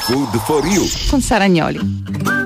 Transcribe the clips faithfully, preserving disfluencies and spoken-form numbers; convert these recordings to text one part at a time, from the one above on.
Food for You con Sara Agnoli.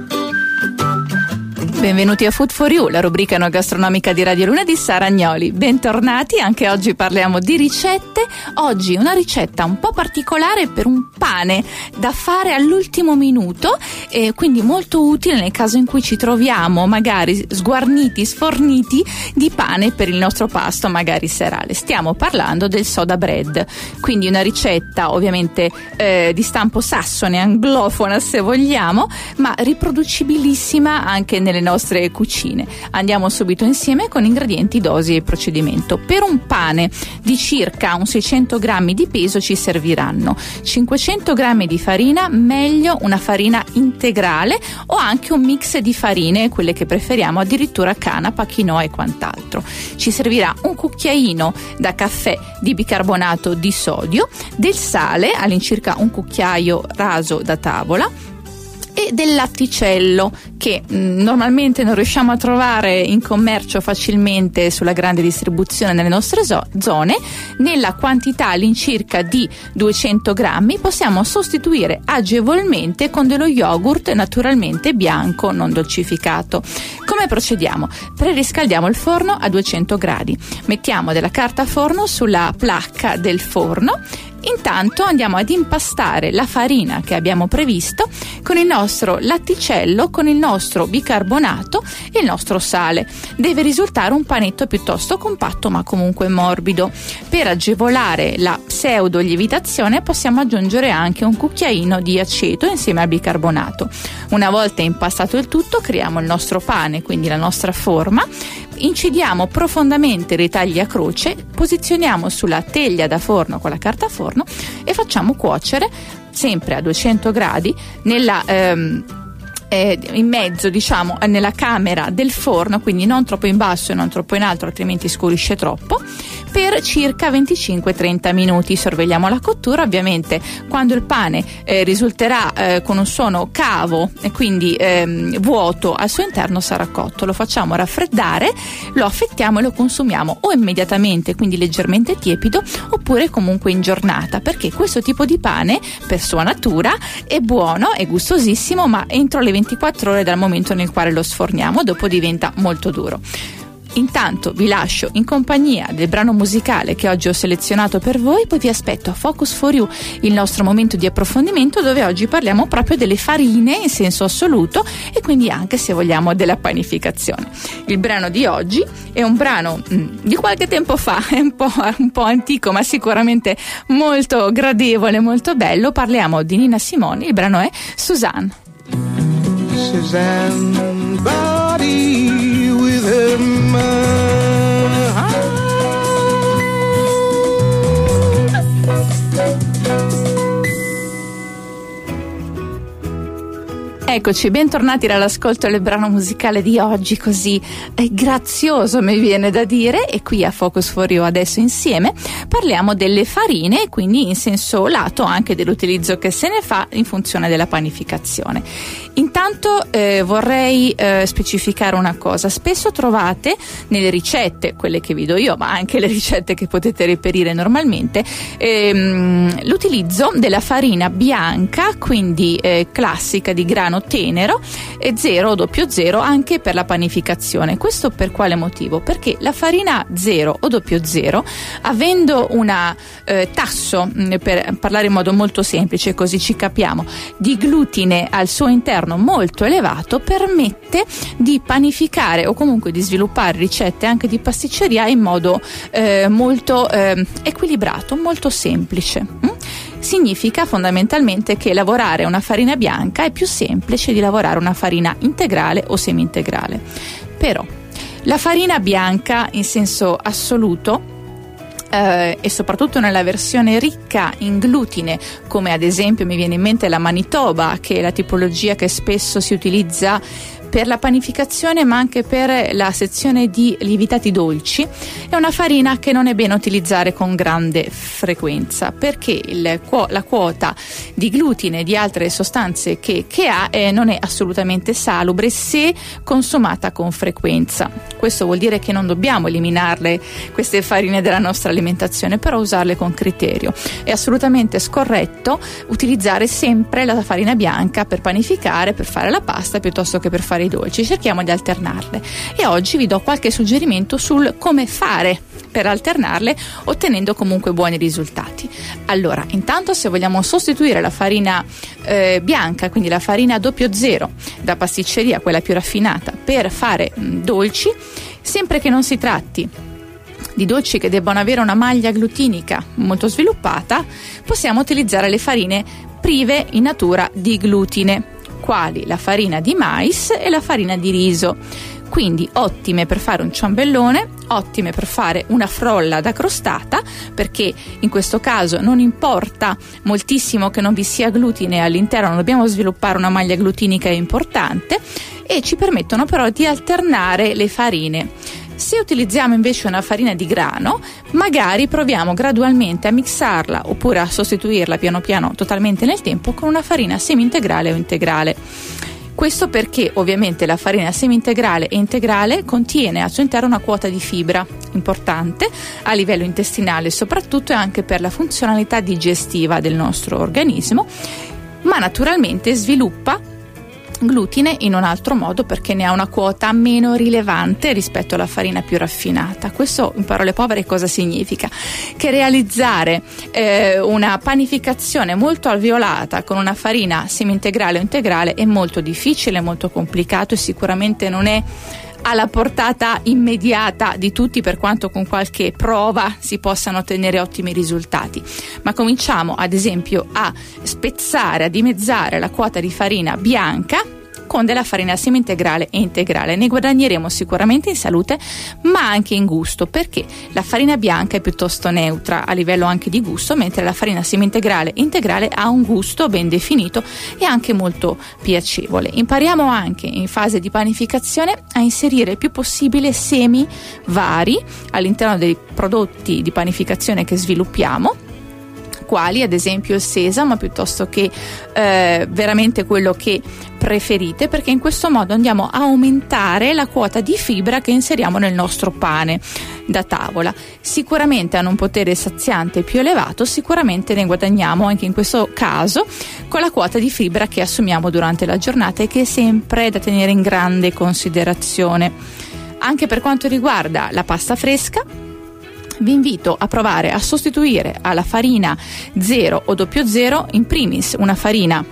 Benvenuti a Food for You, la rubrica enogastronomica di Radio Luna di Sara Agnoli. Bentornati, anche oggi parliamo di ricette. Oggi una ricetta un po' particolare per un pane da fare all'ultimo minuto, e quindi molto utile nel caso in cui ci troviamo magari sguarniti, sforniti di pane per il nostro pasto magari serale. Stiamo parlando del soda bread, quindi una ricetta ovviamente eh, di stampo sassone, anglofona se vogliamo, ma riproducibilissima anche nelle nostre nostre cucine. Andiamo subito insieme con ingredienti, dosi e procedimento. Per un pane di circa un seicento grammi di peso ci serviranno cinquecento grammi di farina, meglio una farina integrale o anche un mix di farine, quelle che preferiamo, addirittura canapa, quinoa e quant'altro. Ci servirà un cucchiaino da caffè di bicarbonato di sodio, del sale, all'incirca un cucchiaio raso da tavola, e del latticello che mh, normalmente non riusciamo a trovare in commercio facilmente sulla grande distribuzione nelle nostre zo- zone. Nella quantità all'incirca di duecento grammi possiamo sostituire agevolmente con dello yogurt naturalmente bianco non dolcificato. Come procediamo? Preriscaldiamo il forno a duecento gradi, mettiamo della carta forno sulla placca del forno. Intanto andiamo ad impastare la farina che abbiamo previsto con il nostro latticello, con il nostro bicarbonato e il nostro sale. Deve risultare un panetto piuttosto compatto ma comunque morbido. Per agevolare la pseudo lievitazione possiamo aggiungere anche un cucchiaino di aceto insieme al bicarbonato. Una volta impastato il tutto, creiamo il nostro pane, quindi la nostra forma. Incidiamo profondamente i ritagli a croce, posizioniamo sulla teglia da forno con la carta forno e facciamo cuocere sempre a duecento gradi nella ehm, eh, in mezzo, diciamo, nella camera del forno, quindi non troppo in basso e non troppo in alto, altrimenti scurisce troppo, per circa venticinque trenta minuti. Sorvegliamo la cottura. Ovviamente quando il pane eh, risulterà eh, con un suono cavo e quindi ehm, vuoto al suo interno, sarà cotto. Lo facciamo raffreddare, lo affettiamo e lo consumiamo o immediatamente, quindi leggermente tiepido, oppure comunque in giornata, perché questo tipo di pane per sua natura è buono, è gustosissimo, ma entro le ventiquattro ore dal momento nel quale lo sforniamo, dopo diventa molto duro. Intanto vi lascio in compagnia del brano musicale che oggi ho selezionato per voi, poi vi aspetto a Focus for You, il nostro momento di approfondimento, dove oggi parliamo proprio delle farine in senso assoluto e quindi anche, se vogliamo, della panificazione. Il brano di oggi è un brano mh, di qualche tempo fa, è un po', un po' antico ma sicuramente molto gradevole, molto bello. Parliamo di Nina Simone, il brano è Suzanne. Suzanne, body with her mind. Eccoci, bentornati dall'ascolto del brano musicale di oggi, così eh, grazioso mi viene da dire, e qui a Focus for You adesso insieme parliamo delle farine e quindi in senso lato anche dell'utilizzo che se ne fa in funzione della panificazione. Intanto eh, vorrei eh, specificare una cosa: spesso trovate nelle ricette, quelle che vi do io, ma anche le ricette che potete reperire normalmente, ehm, l'utilizzo della farina bianca, quindi eh, classica di grano tenero, e zero o doppio zero anche per la panificazione. Questo per quale motivo? Perché la farina zero o doppio zero, avendo una eh, tasso, mh, per parlare in modo molto semplice così ci capiamo, di glutine al suo interno molto elevato, permette di panificare o comunque di sviluppare ricette anche di pasticceria in modo eh, molto eh, equilibrato, molto semplice. Mm? Significa fondamentalmente che lavorare una farina bianca è più semplice di lavorare una farina integrale o semi-integrale. Però la farina bianca in senso assoluto, eh, e soprattutto nella versione ricca in glutine, come ad esempio mi viene in mente la Manitoba, che è la tipologia che spesso si utilizza per la panificazione ma anche per la sezione di lievitati dolci. È una farina che non è bene utilizzare con grande frequenza, perché il, la quota di glutine e di altre sostanze che, che ha eh, non è assolutamente salubre se consumata con frequenza. Questo vuol dire che non dobbiamo eliminarle queste farine dalla nostra alimentazione, però usarle con criterio. È assolutamente scorretto utilizzare sempre la farina bianca per panificare, per fare la pasta piuttosto che per fare i dolci. Cerchiamo di alternarle e oggi vi do qualche suggerimento sul come fare per alternarle ottenendo comunque buoni risultati. Allora, intanto, se vogliamo sostituire la farina eh, bianca, quindi la farina doppio zero da pasticceria, quella più raffinata, per fare mh, dolci, sempre che non si tratti di dolci che debbano avere una maglia glutinica molto sviluppata, possiamo utilizzare le farine prive in natura di glutine, quali la farina di mais e la farina di riso. Quindi ottime per fare un ciambellone, ottime per fare una frolla da crostata, perché in questo caso non importa moltissimo che non vi sia glutine all'interno, non dobbiamo sviluppare una maglia glutinica importante, e ci permettono però di alternare le farine. Se utilizziamo invece una farina di grano, magari proviamo gradualmente a mixarla oppure a sostituirla piano piano totalmente nel tempo con una farina semi-integrale o integrale. Questo perché ovviamente la farina semi-integrale e integrale contiene al suo interno una quota di fibra importante a livello intestinale soprattutto, e anche per la funzionalità digestiva del nostro organismo, ma naturalmente sviluppa glutine in un altro modo perché ne ha una quota meno rilevante rispetto alla farina più raffinata. Questo, in parole povere, cosa significa? Che realizzare eh, una panificazione molto alveolata con una farina semi-integrale o integrale è molto difficile, molto complicato, e sicuramente non è alla portata immediata di tutti, per quanto con qualche prova si possano ottenere ottimi risultati. Ma cominciamo ad esempio a spezzare, a dimezzare la quota di farina bianca con della farina semi-integrale e integrale. Ne guadagneremo sicuramente in salute ma anche in gusto, perché la farina bianca è piuttosto neutra a livello anche di gusto, mentre la farina semi-integrale e integrale ha un gusto ben definito e anche molto piacevole. Impariamo anche in fase di panificazione a inserire il più possibile semi vari all'interno dei prodotti di panificazione che sviluppiamo, quali ad esempio il sesamo, piuttosto che eh, veramente quello che preferite, perché in questo modo andiamo a aumentare la quota di fibra che inseriamo nel nostro pane da tavola. Sicuramente hanno un potere saziante più elevato, sicuramente ne guadagniamo anche in questo caso con la quota di fibra che assumiamo durante la giornata, e che è sempre da tenere in grande considerazione. Anche per quanto riguarda la pasta fresca, vi invito a provare a sostituire alla farina zero o doppio zero in primis una farina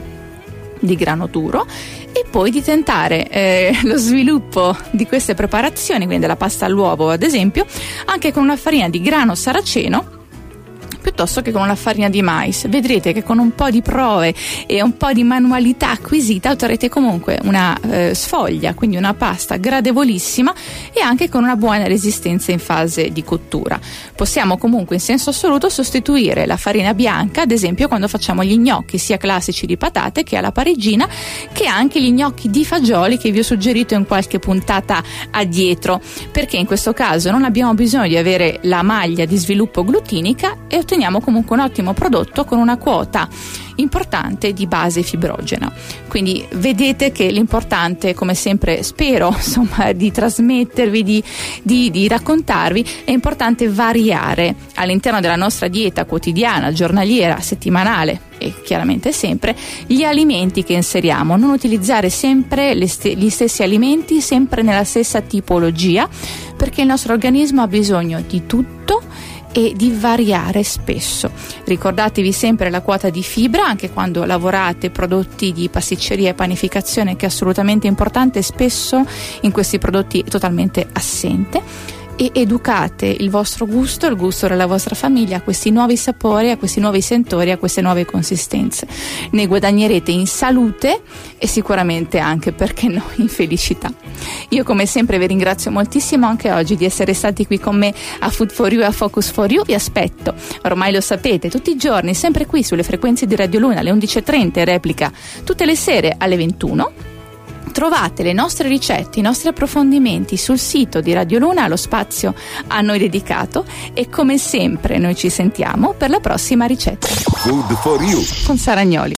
di grano duro, e poi di tentare eh, lo sviluppo di queste preparazioni, quindi della pasta all'uovo ad esempio, anche con una farina di grano saraceno piuttosto che con una farina di mais. Vedrete che con un po' di prove e un po' di manualità acquisita otterrete comunque una eh, sfoglia, quindi una pasta gradevolissima e anche con una buona resistenza in fase di cottura. Possiamo comunque in senso assoluto sostituire la farina bianca, ad esempio quando facciamo gli gnocchi sia classici di patate che alla parigina, che anche gli gnocchi di fagioli che vi ho suggerito in qualche puntata addietro, perché in questo caso non abbiamo bisogno di avere la maglia di sviluppo glutinica e otteniamo comunque un ottimo prodotto con una quota importante di base fibrogena. Quindi vedete che l'importante, come sempre spero insomma di trasmettervi, di, di, di raccontarvi, è importante variare all'interno della nostra dieta quotidiana, giornaliera, settimanale e chiaramente sempre gli alimenti che inseriamo, non utilizzare sempre le st- gli stessi alimenti sempre nella stessa tipologia, perché il nostro organismo ha bisogno di tutto e di variare spesso. Ricordatevi sempre la quota di fibra anche quando lavorate prodotti di pasticceria e panificazione, che è assolutamente importante, spesso in questi prodotti è totalmente assente, e educate il vostro gusto, il gusto della vostra famiglia a questi nuovi sapori, a questi nuovi sentori, a queste nuove consistenze. Ne guadagnerete in salute e sicuramente anche, perché no, in felicità. Io come sempre vi ringrazio moltissimo anche oggi di essere stati qui con me a Food for You e a Focus for You. Vi aspetto, ormai lo sapete, tutti i giorni sempre qui sulle frequenze di Radio Luna alle undici e trenta, in replica tutte le sere alle ventuno. Trovate le nostre ricette, i nostri approfondimenti sul sito di Radio Luna, lo spazio a noi dedicato, e come sempre noi ci sentiamo per la prossima ricetta. Food for You con Sara Agnoli.